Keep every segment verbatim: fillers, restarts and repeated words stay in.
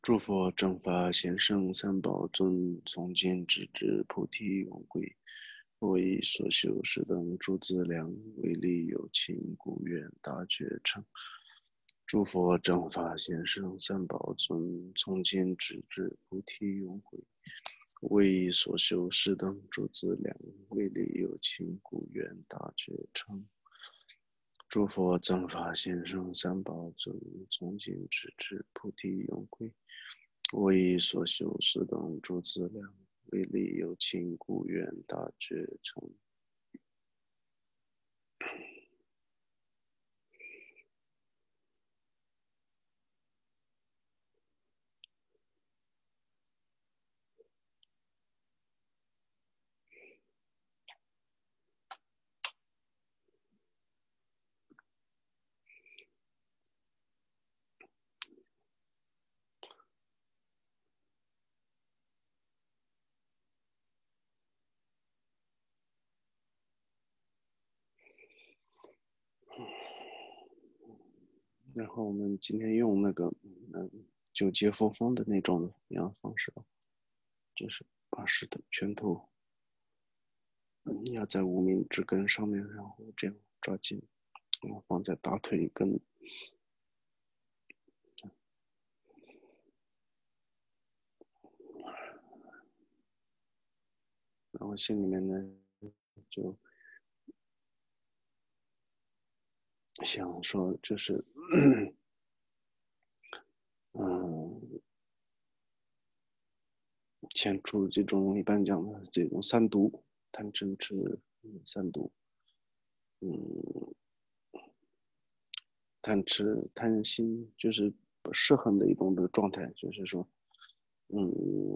诸佛正法贤圣三宝尊，从今直至菩提永归。我以所修是等诸资粮，为利有情，故愿大觉成。诸佛正法贤圣三宝尊，从今直至菩提永归。我以所修是等诸资粮，为利有情，故愿大觉成。诸佛正法贤圣三宝尊，从今直至菩提永归。我以所修是等诸资粮，为利有情，故愿大觉成。然后我们今天用那个嗯九节佛风的那种样方式，就是把石头拳头压在无名指根上面，然后这样抓紧，然后放在大腿根，然后心里面呢就想说，就是嗯，前出这种一般讲的这种三毒，贪嗔痴三毒，嗯，贪吃贪心就是失衡的一种的状态，就是说，嗯，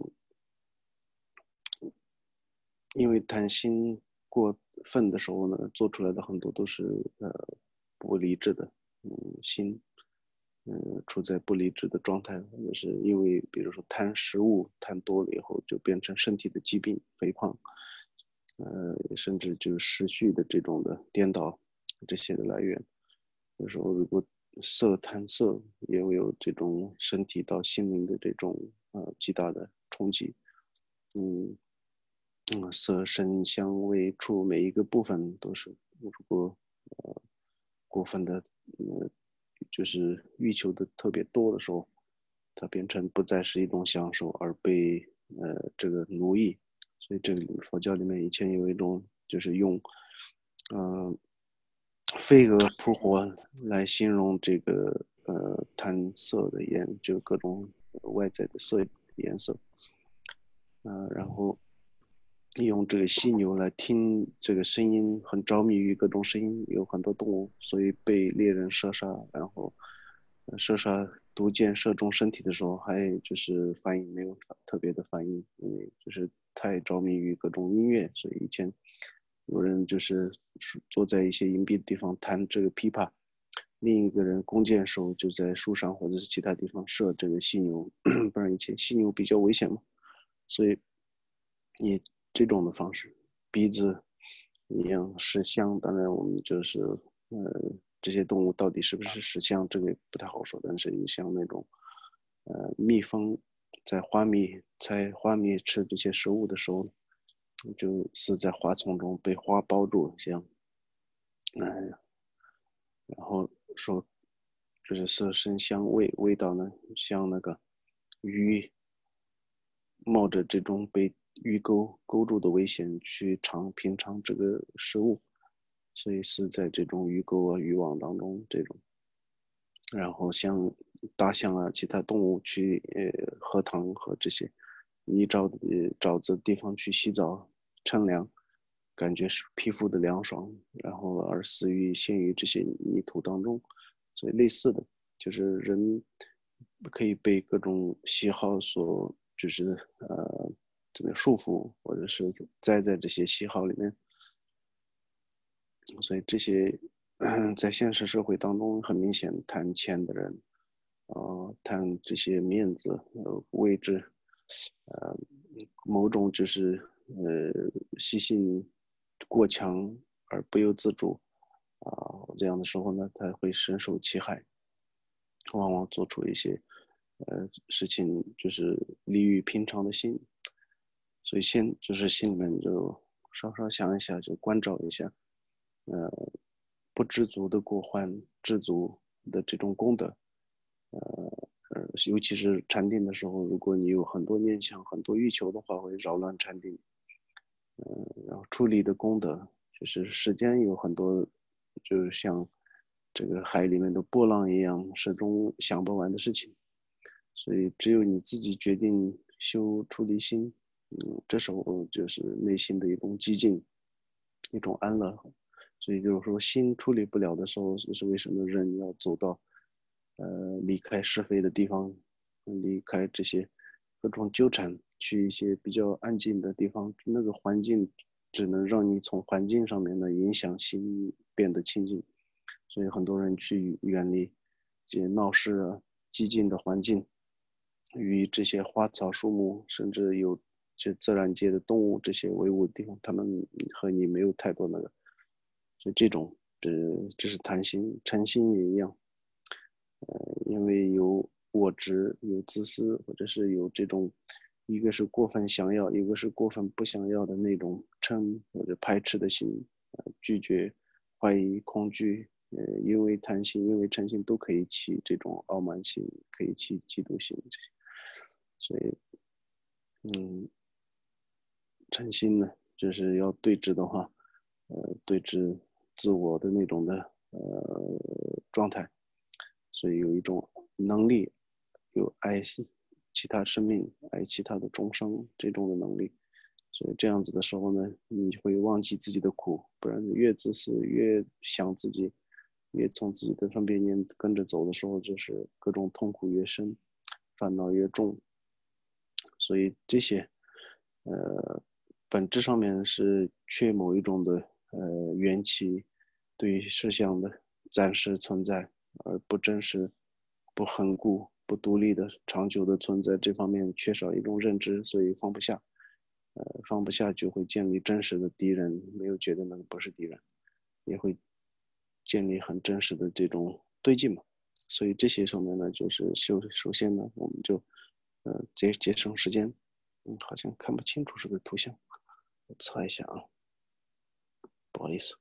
因为贪心过分的时候呢，做出来的很多都是呃不理智的，嗯，心，嗯，处在不理智的状态，或者是因为比如说贪食物贪多了以后，就变成身体的疾病，肥胖，呃，甚至就是失序的这种的颠倒，这些的来源。有时候如果色贪色，也会有这种身体到心灵的这种呃极大的冲击。嗯嗯，色声香味触每一个部分都是，如果呃过分的呃就是欲求的特别多的时候，它变成不再是一种享受，而被呃这个奴役。所以这个佛教里面以前有一种就是用嗯、呃飞蛾扑火来形容这个呃贪色的颜，就各种外在的色颜色，呃，然后用这个犀牛来听这个声音，很着迷于各种声音，有很多动物，所以被猎人射杀，然后射杀毒箭射中身体的时候，还就是反应没有特别的反应，因为就是太着迷于各种音乐，所以以前有人就是坐在一些隐蔽的地方弹这个琵琶，另一个人弓箭手就在树上或者是其他地方射这个犀牛，不然以前犀牛比较危险嘛，所以以这种的方式，鼻子一样是香，当然我们就是呃这些动物到底是不是实香，这个不太好说，但是你像那种呃蜜蜂在花蜜采花蜜吃这些食物的时候，就是在花丛中被花包住，像嗯、然后说就是色声香味味道呢，像那个鱼冒着这种被鱼钩勾住的危险去尝品尝这个食物，所以是在这种鱼钩啊渔网当中这种，然后像大象啊其他动物去呃喝汤和这些泥沼呃沼泽地方去洗澡乘凉，感觉是皮肤的凉爽，然后而死于陷于这些泥土当中，所以类似的就是人可以被各种喜好所就是呃这个束缚，或者是栽在这些喜好里面，所以这些在现实社会当中很明显贪钱的人，呃，贪这些面子、呃位置，呃，某种就是呃习性过强而不由自主啊、呃这样的时候呢，他会深受其害，往往做出一些呃事情就是利于平常的心，所以先就是心里面就稍稍想一下，就关照一下，呃，不知足的过患，知足的这种功德，呃呃，尤其是禅定的时候，如果你有很多念想、很多欲求的话，会扰乱禅定。嗯，然后处理的功德，就是世间有很多，就是像这个海里面的波浪一样，始终想不完的事情。所以只有你自己决定修出离心，嗯，这时候就是内心的一种寂静，一种安乐。所以就是说，心处理不了的时候，是为什么人要走到，呃，离开是非的地方，离开这些各种纠缠，去一些比较安静的地方。那个环境只能让你从环境上面呢影响心变得清净。所以很多人去远离这些闹市啊、寂静的环境，与这些花草树木，甚至有这自然界的动物这些为伍的地方，他们和你没有太多那个，所以这种，这这是贪心，嗔心也一样，呃，因为有我执、有自私，或者是有这种，一个是过分想要，一个是过分不想要的那种嗔或者排斥的心，呃，拒绝、怀疑、恐惧，呃，因为贪心，因为嗔心都可以起这种傲慢心，可以起嫉妒心，所以，嗯，嗔心呢，就是要对峙的话，呃，对峙自我的那种的呃状态，所以有一种能力，有爱惜其他生命、爱其他的众生这种的能力，所以这样子的时候呢，你会忘记自己的苦，不然越自私，越想自己，越从自己的分别念跟着走的时候，就是各种痛苦越深，烦恼越重，所以这些，呃，本质上面是缺某一种的呃缘起对于事项的暂时存在，而不真实、不恒固、不独立的长久的存在，这方面缺少一种认知，所以放不下。呃，放不下就会建立真实的敌人，没有觉得那个不是敌人，也会建立很真实的这种对劲嘛。所以这些上面呢，就是首首先呢，我们就呃节节省时间。嗯，好像看不清楚这个图像，我擦一下啊，不好意思。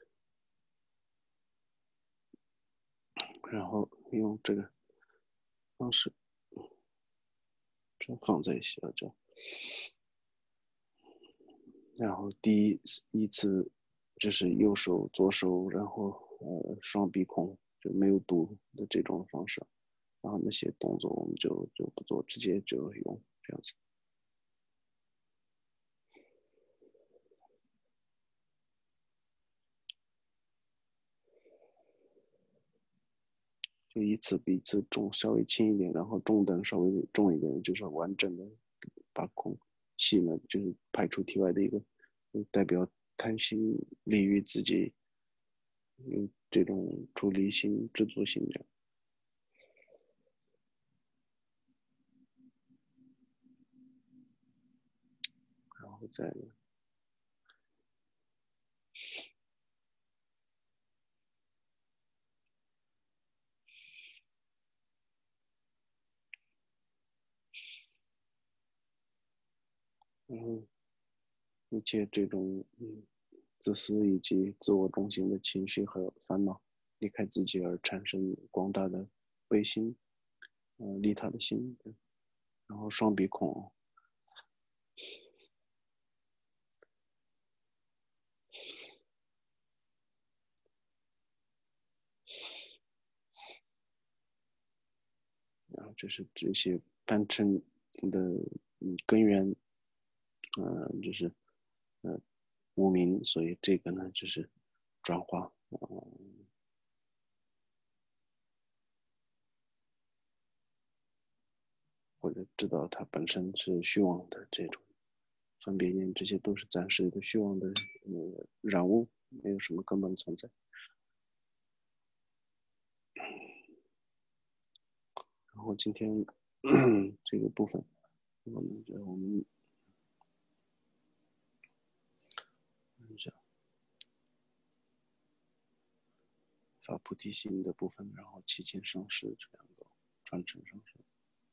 然后用这个方式，这样放在一起了就。然后第一一次就是右手、左手，然后呃双鼻孔就没有读的这种方式。然后那些动作我们就就不做，直接就用这样子。就一次比一次重，稍微轻一点，然后中等稍微重一点，就是完整的把空气呢，就是排出体外的一个，代表贪心利于自己，有这种出离心、知足心这样，然后再然后一切这种嗯自私以及自我中心的情绪和烦恼离开自己而产生广大的悲心，呃，利他的心，然后双鼻孔，然后这是这些贪嗔的嗯根源，呃，就是呃无名，所以这个呢就是转化，呃，或者知道它本身是虚妄的这种分别念，这些都是暂时的虚妄的呃染物，没有什么根本存在。然后今天这个部分，我们就我们看一下发菩提心的部分，然后七情上师这两个传承上师。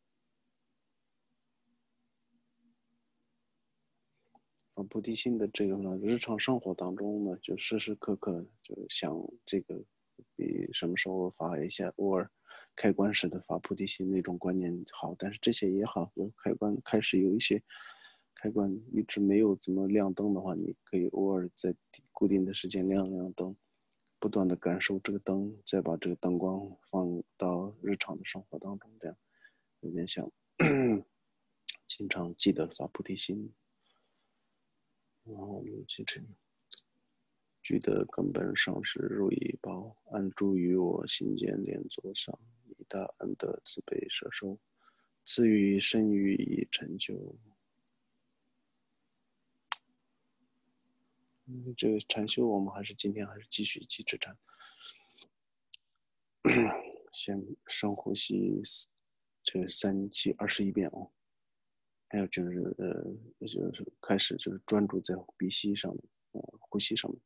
啊，菩提心的这个呢，日常生活当中呢，就时时刻刻就想这个，比什么时候发一下，偶尔开关式的发菩提心那种观念好，但是这些也好，有开关开始有一些开关一直没有怎么亮灯的话，你可以偶尔在固定的时间亮亮灯，不断的感受这个灯，再把这个灯光放到日常的生活当中，这样有点像经常记得发菩提心。然后我们继承具的根本上是如意宝，安住于我心间莲座上，以大恩德慈悲摄受，赐予身语以成就。嗯，这个禅修我们还是今天还是继续继续禅。先深呼吸，这个三七二十一遍哦。还有就是呃，就是开始就是专注在鼻息上面，呃，呼吸上面。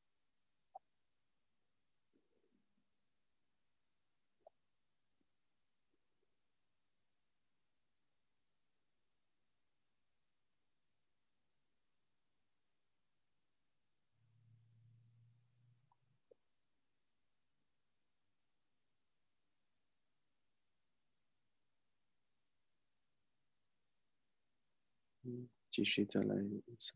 嗯，继续再来一次。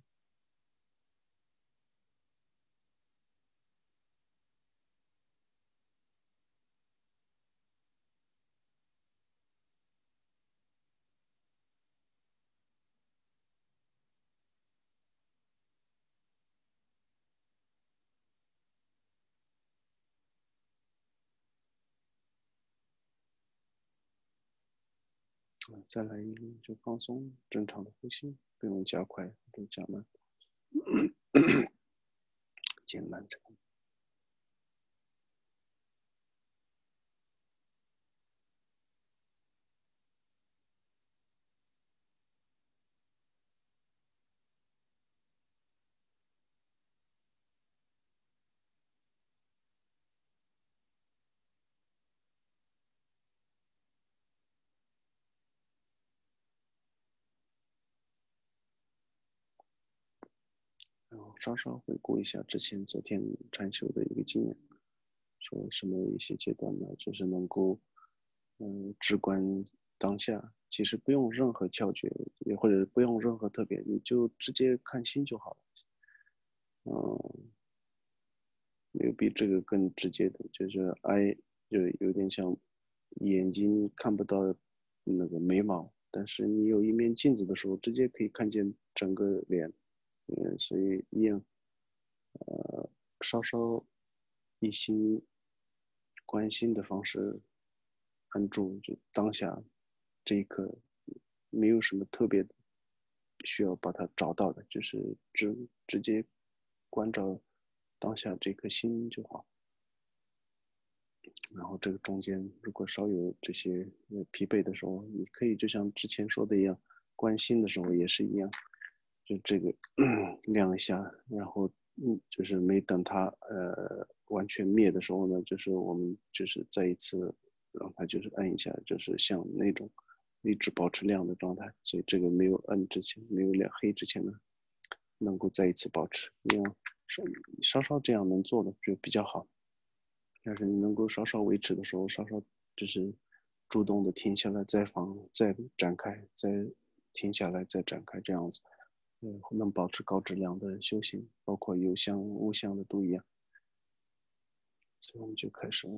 再来一个就放松，正常的呼吸，不用加快，不用加慢，减慢这个。然后稍稍回顾一下之前昨天禅修的一个经验，说什么一些阶段呢，就是能够嗯直观当下，其实不用任何窍诀，也或者不用任何特别，你就直接看心就好了。嗯，没有比这个更直接的，就是爱，就有点像眼睛看不到那个眉毛，但是你有一面镜子的时候，直接可以看见整个脸。嗯，所以一样，呃，稍稍一心关心的方式安住，就当下这一刻，没有什么特别需要把它找到的，就是直直接关照当下这颗心就好。然后这个中间如果稍有这些疲惫的时候，你可以就像之前说的一样，关心的时候也是一样，就这个亮一下，然后嗯，就是没等它呃完全灭的时候呢，就是我们就是再一次让它就是按一下，就是像那种一直保持亮的状态。所以这个没有摁之前，没有亮黑之前呢，能够再一次保持，这样稍稍这样能做的就比较好。但是你能够稍稍维持的时候，稍稍就是主动的停下来，再放，再展开，再停下来，再展开，这样子，嗯，能保持高质量的修行，包括有相无相的都一样。所以我们就开始了。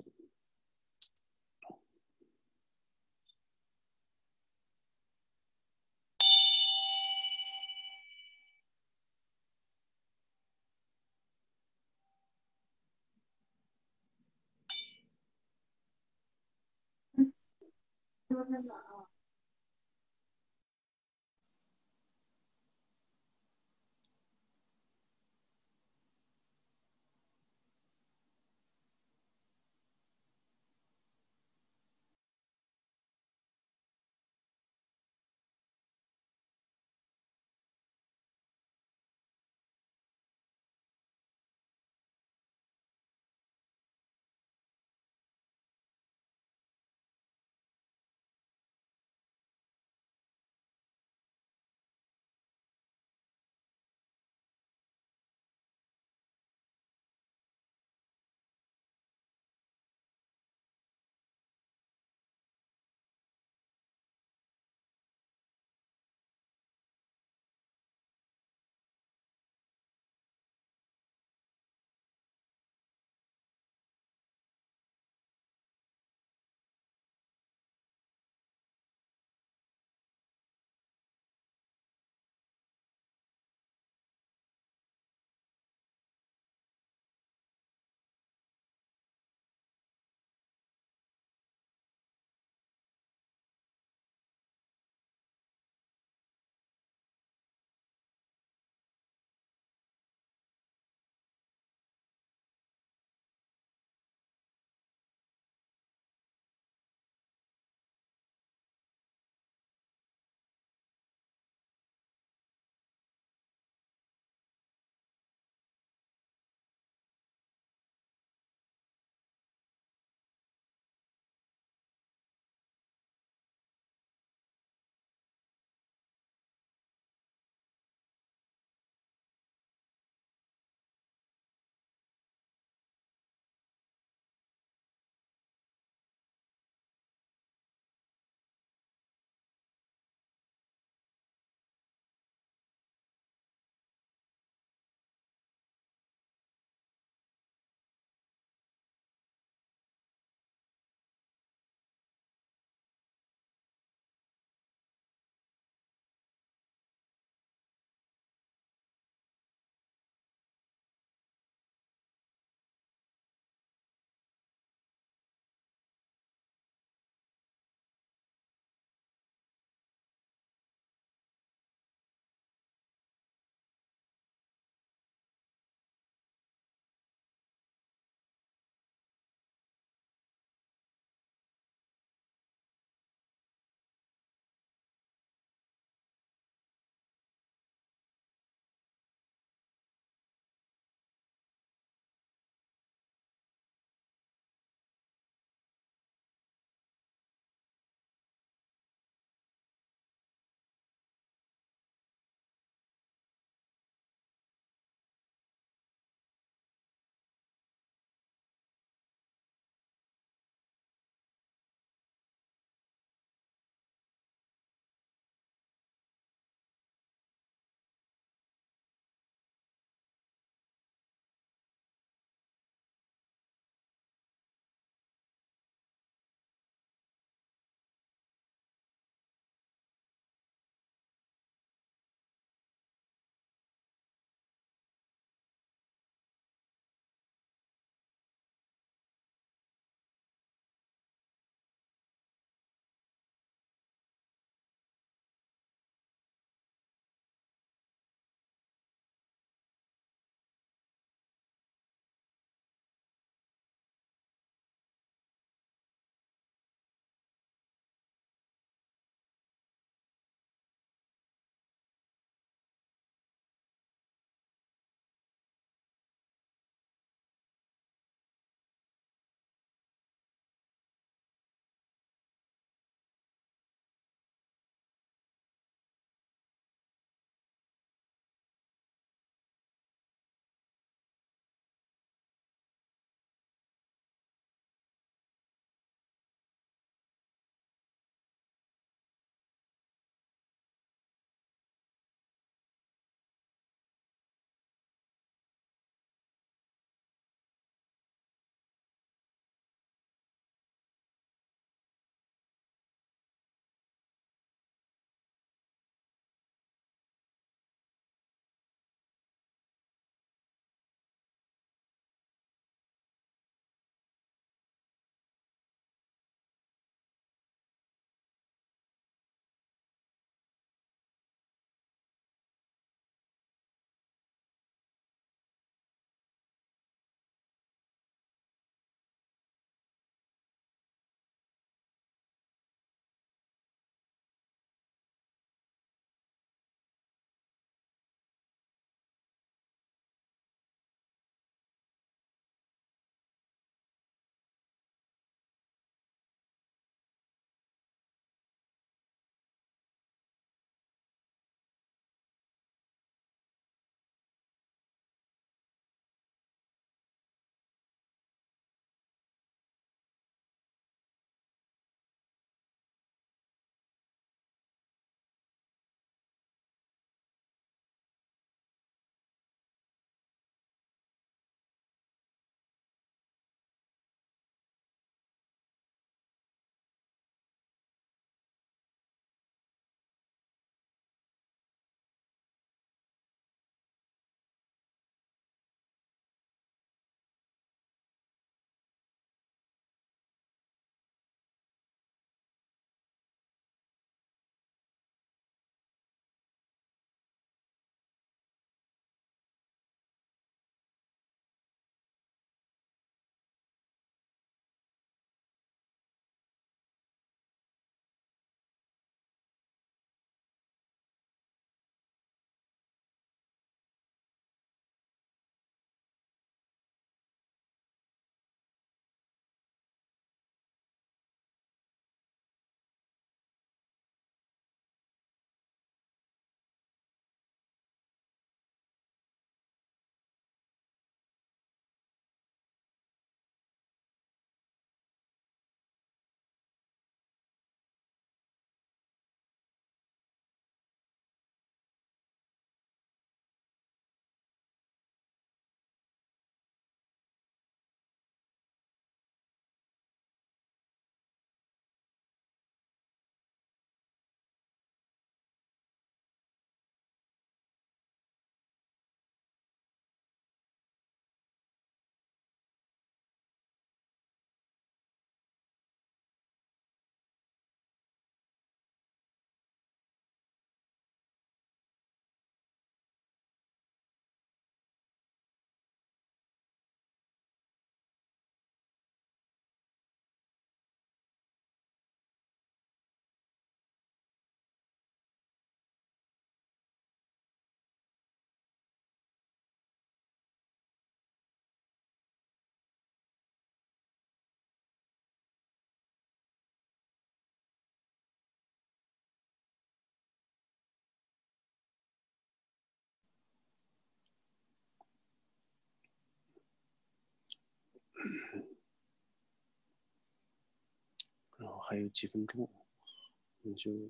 然后还有几分钟，你就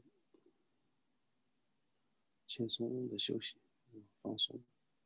轻松的休息，放松。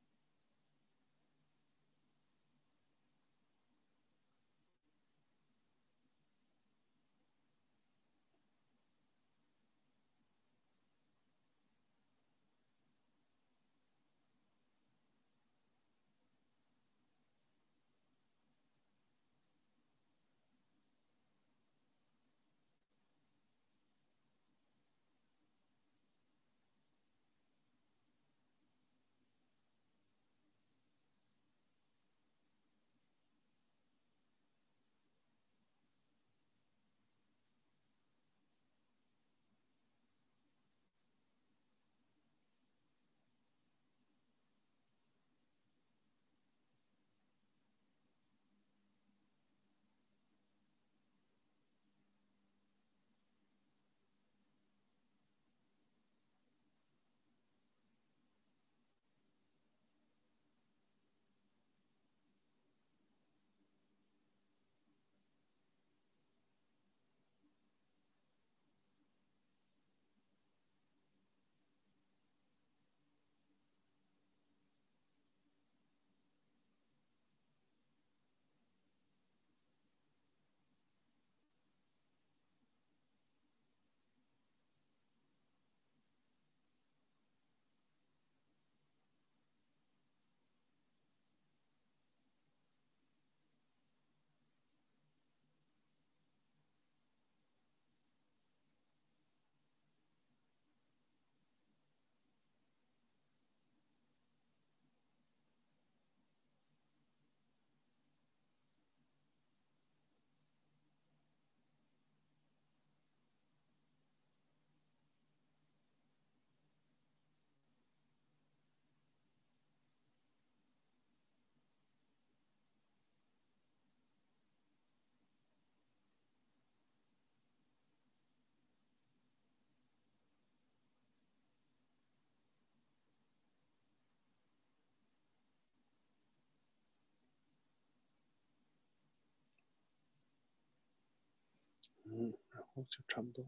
嗯，然后就差不多。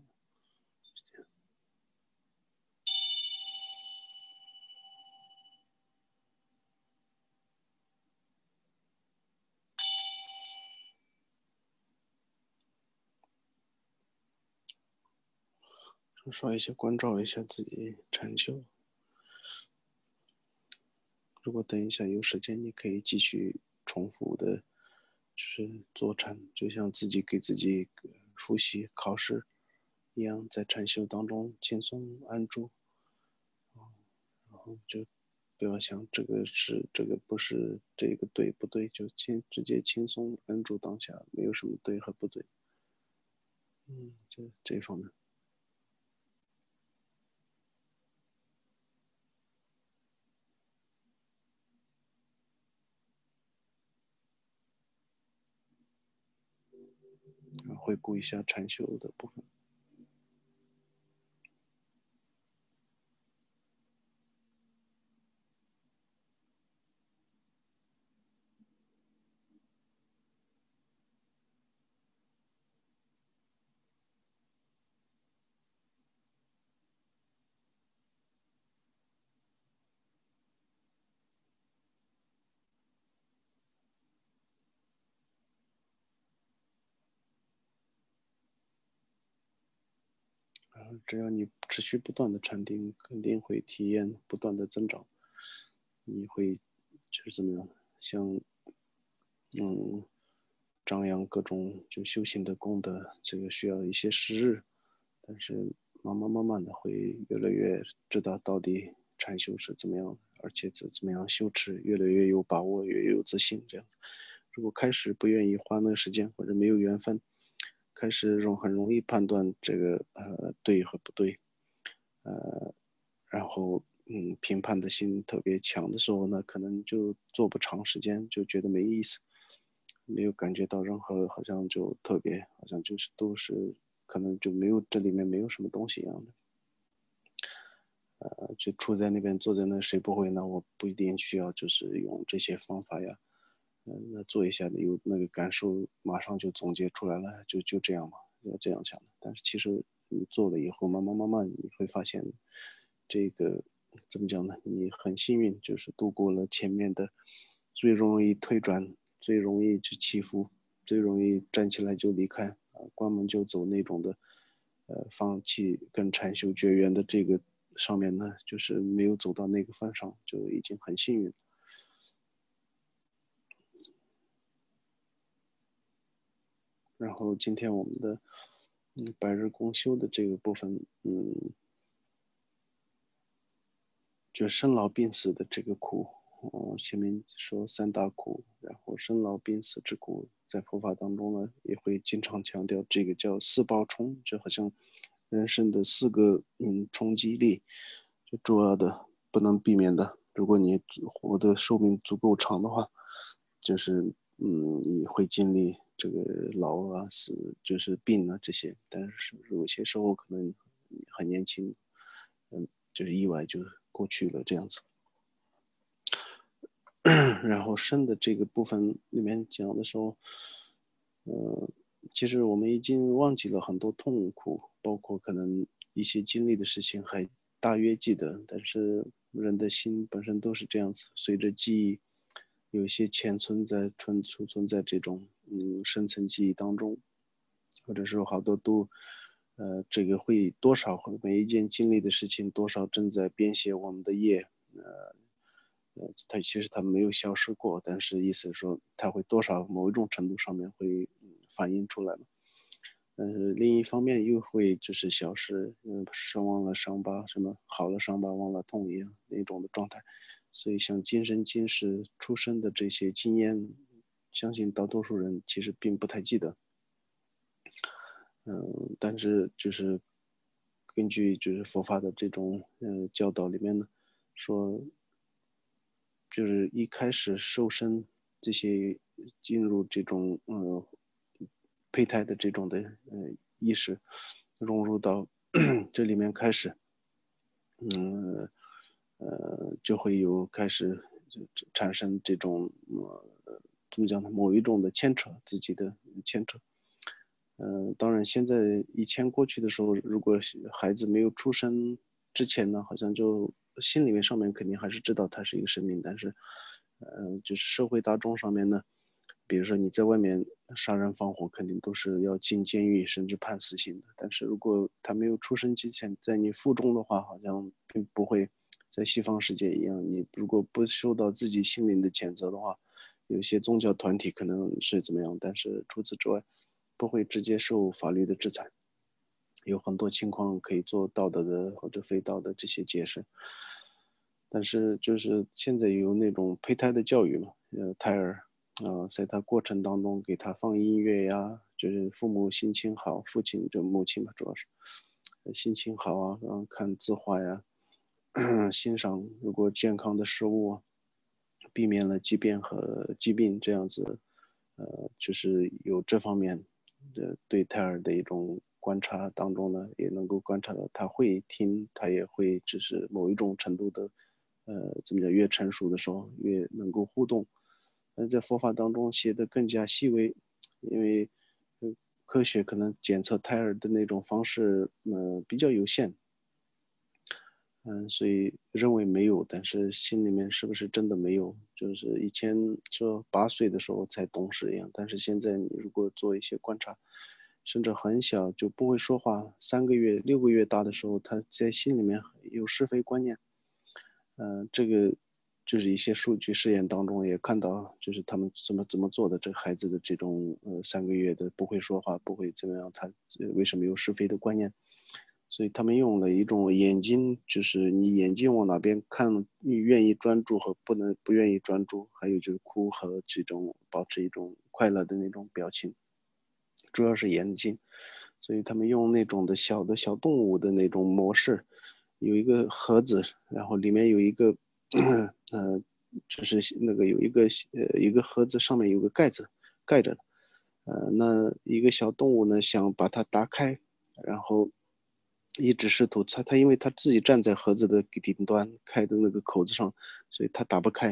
说一下，关照一下自己禅修。如果等一下有时间，你可以继续重复的，就是坐禅，就像自己给自己复习考试一样，在禅修当中轻松安住，然后就不要想这个是这个不是这个对不对，就轻直接轻松安住当下，没有什么对和不对。嗯，就这方面。回顾一下禅修的部分。然后只要你持续不断的禅定，肯定会体验不断的增长。你会就是怎么样，像嗯张扬各种就修行的功德，这个需要一些时日，但是慢慢慢慢的会越来越知道到底禅修是怎么样的，而且怎怎么样修持，越来越有把握，越有自信这样。如果开始不愿意花那个时间或者没有缘分，开始容很容易判断这个呃对和不对，呃，然后嗯评判的心特别强的时候呢，可能就做不长时间，就觉得没意思，没有感觉到任何好像就特别，好像就是都是可能就没有这里面没有什么东西一样的。呃，就处在那边坐在那，谁不会呢？我不一定需要就是用这些方法呀， 嗯，那做一下的有那个感受，马上就总结出来了，就就这样嘛，要这样想的。但是其实你做了以后，慢慢慢慢你会发现，这个怎么讲呢？你很幸运，就是度过了前面的最容易退转、最容易去起伏、最容易站起来就离开啊，关门就走那种的，呃，放弃跟禅修绝缘的这个上面呢，就是没有走到那个份上，就已经很幸运。然后今天我们的嗯百日公休的这个部分，嗯，就生老病死的这个苦，嗯，前面说三大苦，然后生老病死之苦，在佛法当中呢，也会经常强调这个叫四报冲，就好像人生的四个嗯冲击力，就主要的不能避免的。如果你活的寿命足够长的话，就是嗯你会经历这个老啊死，就是病啊这些，但是有些时候可能很年轻，嗯，就是意外就过去了这样子。然后生的这个部分里面讲的时候，呃，其实我们已经忘记了很多痛苦，包括可能一些经历的事情还大约记得，但是人的心本身都是这样子，随着记忆，有一些潜存在、存储存在这种嗯深层记忆当中，或者说好多都，呃，这个会多少会每一件经历的事情，多少正在编写我们的业，呃。呃，它其实它没有消失过，但是意思是说，它会多少某一种程度上面会、嗯、反映出来了。但是另一方面又会就是消失，嗯，生忘了伤疤，什么好了伤疤忘了痛一样那种的状态。所以像今生今世出生的这些经验，相信大多数人其实并不太记得。嗯，但是就是根据就是佛法的这种嗯教导里面呢，说就是一开始受身这些进入这种呃胚胎的这种的呃意识融入到这里面开始，嗯呃就会有开始产生这种呃怎么讲呢某一种的牵扯自己的牵扯。嗯、呃，当然，现在以前过去的时候，如果孩子没有出生之前呢，好像就心里面上面肯定还是知道他是一个生命，但是，呃，就是社会大众上面呢，比如说你在外面杀人放火，肯定都是要进监狱，甚至判死刑的。但是如果他没有出生之前，在你腹中的话，好像并不会在西方世界一样，你如果不受到自己心灵的谴责的话，有些宗教团体可能是怎么样，但是除此之外。不会直接受法律的制裁，有很多情况可以做道德的或者非道德这些解释。但是就是现在有那种胚胎的教育嘛，呃，胎儿啊、呃，在他过程当中给他放音乐呀，就是父母心情好，父亲就母亲嘛，主要是心情好啊，然后看字画呀，欣赏如果健康的食物啊，避免了疾病和疾病这样子，呃，就是有这方面的对胎儿的一种观察当中呢，也能够观察到他会听，他也会就是某一种程度的，呃，怎么讲，越成熟的时候越能够互动。但在佛法当中写的更加细微，因为科学可能检测胎儿的那种方式，呃，比较有限，嗯，所以认为没有，但是心里面是不是真的没有？就是以前说八岁的时候才懂事一样，但是现在你如果做一些观察，甚至很小就不会说话，三个月、六个月大的时候，他在心里面有是非观念。嗯、呃，这个就是一些数据试验当中也看到，就是他们怎么怎么做的，这个孩子的这种呃三个月的不会说话，不会怎么样，他为什么有是非的观念？所以他们用了一种眼睛，就是你眼睛往哪边看，你愿意专注和不能不愿意专注，还有就是哭和这种保持一种快乐的那种表情，主要是眼睛。所以他们用那种的小的小动物的那种模式，有一个盒子，然后里面有一个，呃，就是那个有一个呃一个盒子上面有个盖子盖着的，呃，那一个小动物呢想把它打开，然后一直试图它它因为它自己站在盒子的顶端开的那个口子上，所以它打不开，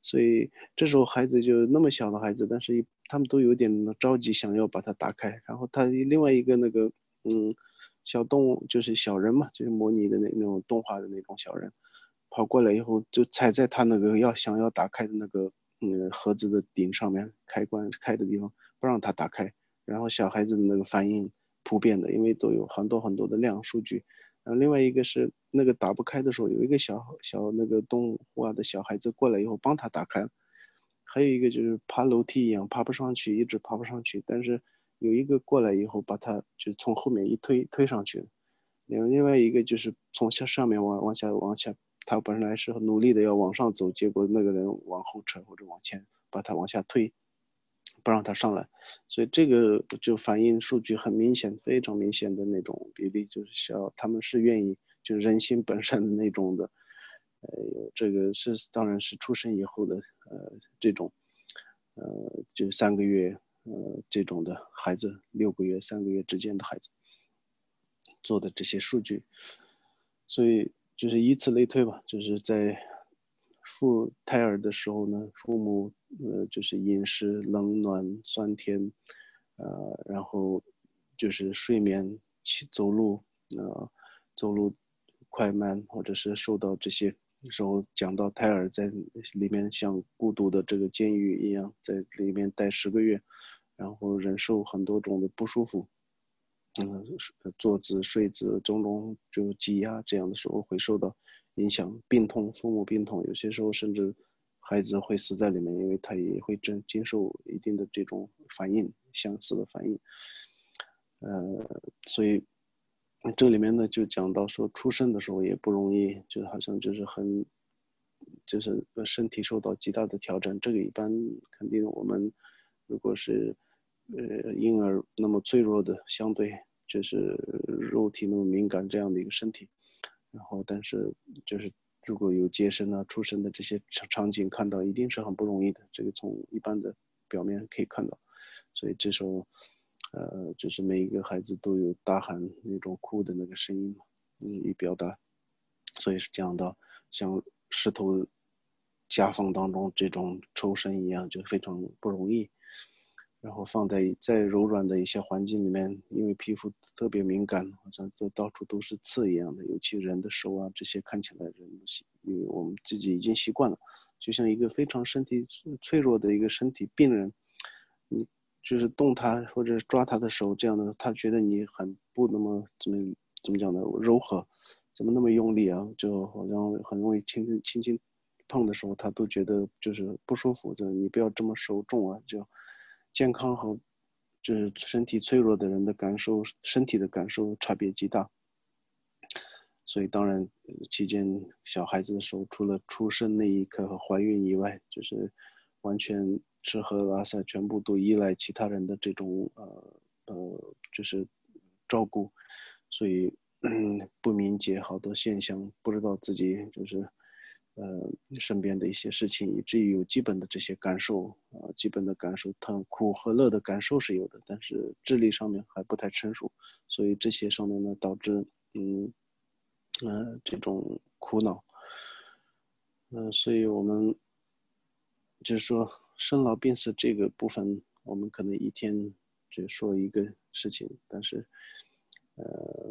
所以这时候孩子就那么小的孩子，但是他们都有点着急，想要把它打开。然后他另外一个那个嗯小动物就是小人嘛，就是模拟的那那种动画的那种小人，跑过来以后就踩在他那个要想要打开的那个嗯盒子的顶上面，开关开的地方不让他打开。然后小孩子的那个反应普遍的，因为都有很多很多的量数据。然后另外一个是那个打不开的时候，有一个小小那个动画的小孩子过来以后帮他打开。还有一个就是爬楼梯一样爬不上去，一直爬不上去，但是有一个过来以后把他就从后面一推推上去了。另外一个就是从下上面往往下往下，他本来是努力的要往上走，结果那个人往后撤或者往前把他往下推，不让他上来。所以这个就反映数据很明显，非常明显的那种比例，就是小他们是愿意，就是人性本善的那种的。呃，这个是当然是出生以后的呃这种呃就三个月呃这种的孩子，六个月三个月之间的孩子做的这些数据。所以就是以此类推吧，就是在腹胎儿的时候呢，父母呃就是饮食冷暖酸甜，呃然后就是睡眠起走路呃走路快慢，或者是受到这些时候讲到胎儿在里面像孤独的这个监狱一样，在里面待十个月，然后忍受很多种的不舒服。嗯，坐姿、睡姿、种种就挤压这样的时候会受到影响，病痛，父母病痛，有些时候甚至孩子会死在里面，因为他也会经经受一定的这种反应，相似的反应。呃，所以这里面呢就讲到说，出生的时候也不容易，就好像就是很，就是身体受到极大的挑战。这个一般肯定我们如果是呃婴儿那么脆弱的，相对就是肉体那么敏感这样的一个身体，然后但是就是如果有接生啊、出生的这些场景看到，一定是很不容易的。这个从一般的表面可以看到，所以这时候。呃，就是每一个孩子都有大喊那种哭的那个声音嘛，嗯，以表达，所以是讲到像石头夹缝当中这种抽身一样，就非常不容易。然后放在再柔软的一些环境里面，因为皮肤特别敏感，好像这到处都是刺一样的，尤其人的手啊，这些看起来人，因为我们自己已经习惯了，就像一个非常身体脆弱的一个身体病人，你就是动他或者抓他的手，这样的他觉得你很不那么怎么怎么讲呢，柔和，怎么那么用力啊？就好像很容易轻轻轻轻碰的时候，他都觉得就是不舒服。就你不要这么手重啊，就健康和就是身体脆弱的人的感受，身体的感受差别极大。所以当然，期间小孩子的时候，除了出生那一刻和怀孕以外，就是完全吃喝拉撒全部都依赖其他人的这种呃呃就是照顾，所以嗯不明解好多现象，不知道自己就是呃身边的一些事情，以至于有基本的这些感受啊、呃，基本的感受，疼苦和乐的感受是有的，但是智力上面还不太成熟，所以这些上面呢导致嗯。呃，这种苦恼，嗯、呃，所以我们就是说生老病死这个部分，我们可能一天只说一个事情，但是，呃，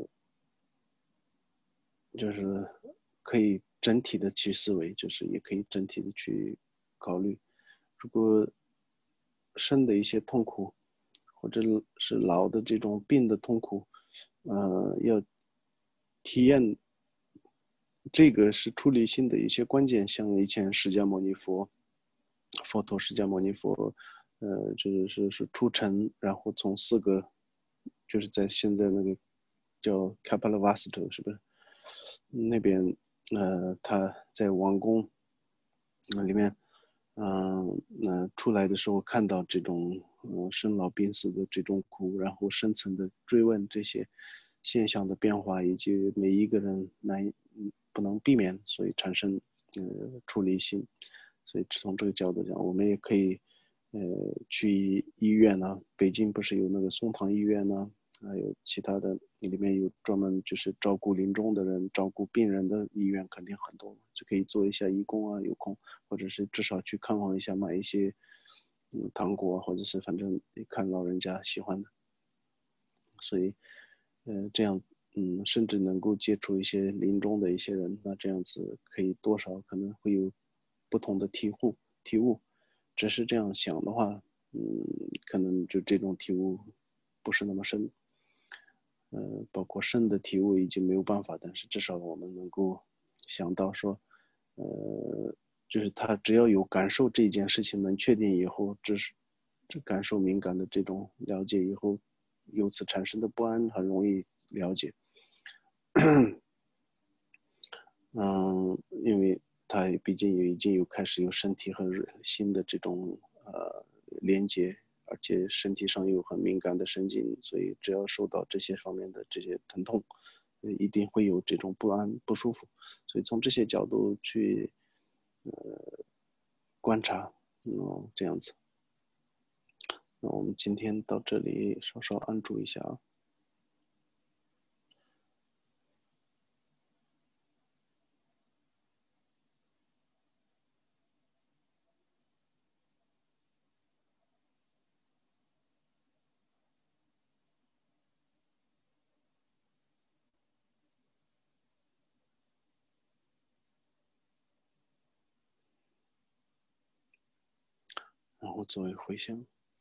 就是可以整体的去思维，就是也可以整体的去考虑，如果生的一些痛苦，或者是老的这种病的痛苦，呃，要体验。这个是处理性的一些关键，像以前释迦牟尼佛，佛陀释迦牟尼佛，呃，就是是是出尘，然后从四个，就是在现在那个叫卡巴拉瓦斯特，是不是？那边，呃，他在王宫那里面，嗯，那出来的时候看到这种，嗯，生老病死的这种苦，然后深层的追问这些现象的变化，以及每一个人难以不能避免，所以产生呃出离心。所以从这个角度讲，我们也可以呃去医院呢、啊北京不是有那个松堂医院呢、啊， 还有其他的，里面有专门就是照顾临终的人、照顾病人的医院肯定很多，就可以做一下义工啊，有空，或者是至少去看望一下，买一些嗯糖果，或者是反正看老人家喜欢的，所以呃这样嗯甚至能够接触一些临终的一些人，那这样子可以多少可能会有不同的体悟体悟，只是这样想的话，嗯可能就这种体悟不是那么深。呃，包括深的体悟已经没有办法，但是至少我们能够想到说，呃，就是他只要有感受这件事情能确定以后，这是这感受敏感的这种了解以后，由此产生的不安很容易了解。嗯，因为他毕竟也已经有开始有身体和心的这种呃连接，而且身体上有很敏感的神经，所以只要受到这些方面的这些疼痛，一定会有这种不安不舒服。所以从这些角度去呃观察，嗯，这样子。那我们今天到这里稍稍安住一下啊。然后作为回向。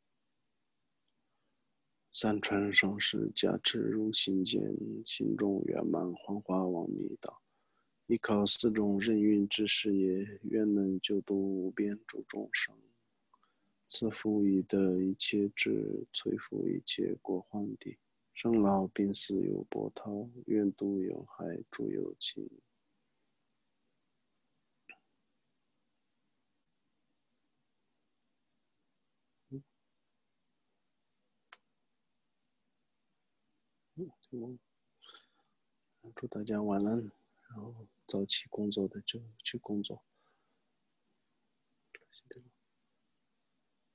三川上师加持如心间，心中圆满幻化往弥达。依靠四种任运之事业，愿能救度无边诸众生。赐福以得一切智，摧伏一切过患地。生老病死有波涛，愿度有害诸有情。嗯，祝大家晚安，然后早起工作的就去工作。